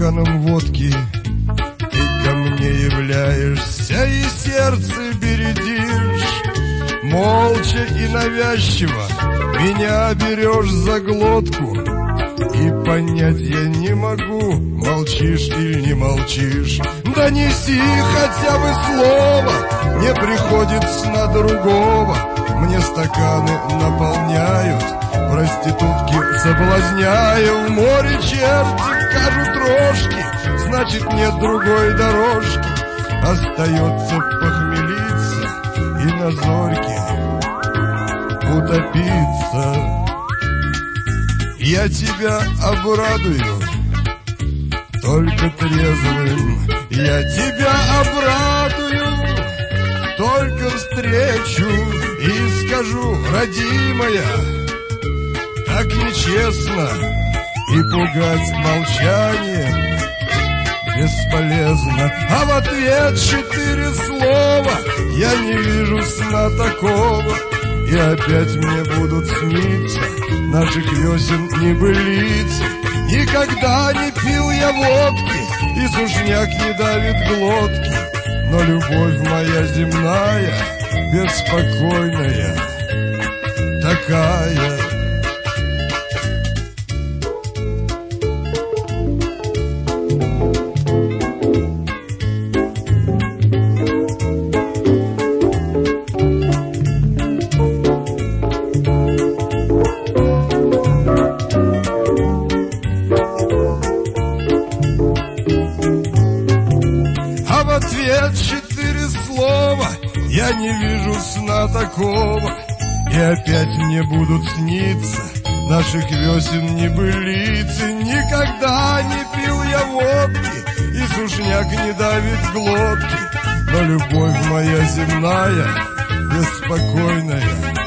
стаканом водки ты ко мне являешься и сердце бередишь. Молча и навязчиво меня берешь за глотку, и понять я не могу, молчишь или не молчишь. Донеси хотя бы слово, не приходит сна другого. Мне стаканы наполняют, проститутки соблазняя. В море черти кажут рожки, значит нет другой дорожки. Остается похмелиться и на зорьке утопиться. Я тебя обрадую только трезвым, я тебя обрадую только встречу и скажу: родимая, так нечестно и пугать молчанием бесполезно. А в ответ 4 слова: я не вижу сна такого. И опять мне будут сниться наших весен небылицы. Никогда не пил я водки, и сушняк не давит глотки. Но любовь моя земная, беспокойная такая. Ответ 4 слова: я не вижу сна такого. И опять мне будут сниться наших весен небылицы. Никогда не пил я водки, и сушняк не давит глотки. Но любовь моя земная, беспокойная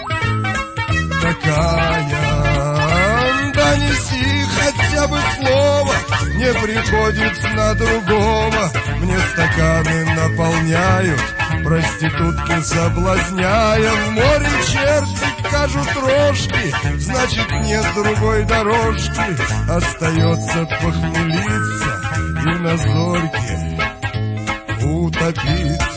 такая. Донеси хотя бы слово, не приходит сна другого. Мне стаканы наполняют, проститутки соблазняя. В море черти кажут рожки, значит нет другой дорожки. Остается похмелиться и на зорьке утопиться.